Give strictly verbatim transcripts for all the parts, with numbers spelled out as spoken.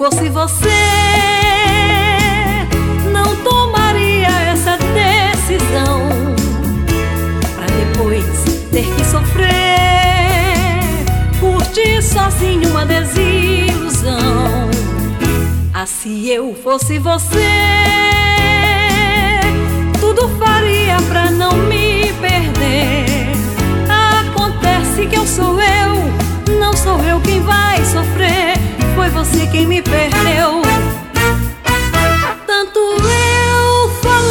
fosse você, não tomaria essa decisão pra depois ter que sofrer, curtir sozinho uma desilusão. Ah, se eu fosse você, tudo faria pra não me perder. Acontece que eu sou eu, não sou eu quem vai sofrer, foi você quem me perdeu. Tanto eu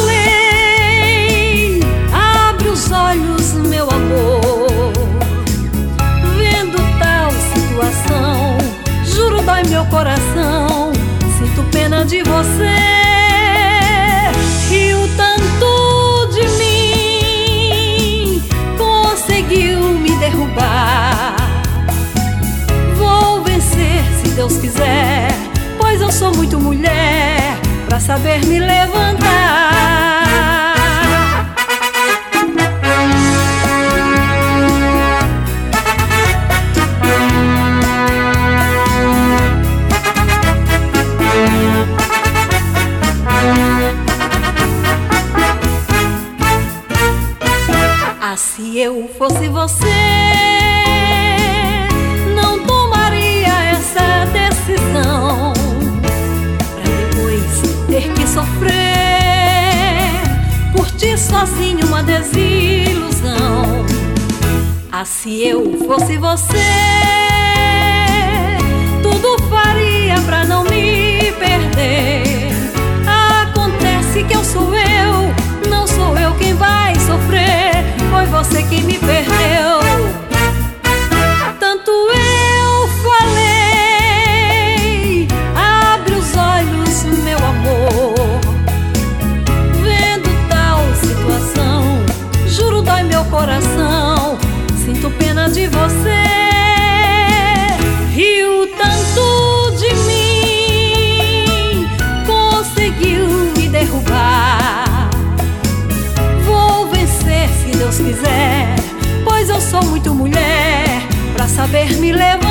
falei, abre os olhos, meu amor. Vendo tal situação, juro dói meu coração. Sinto pena de você e o tanto de mim conseguiu me derrubar. Vou vencer se Deus quiser, pois eu sou muito mulher pra saber me levantar. Ah, se eu fosse você, não tomaria essa decisão pra depois ter que sofrer, curtir sozinho uma desilusão. Ah, se eu fosse você, tudo faria pra não me perder. Acontece que eu sou eu, não sou eu quem vai sofrer, foi você quem me perdeu. Tanto eu falei, abre os olhos, meu amor. Vendo tal situação, juro dói meu coração. Sinto pena de você e o tanto de mim conseguiu me derrubar. Vou vencer se Deus quiser, pois eu sou muito mulher pra saber me levantar.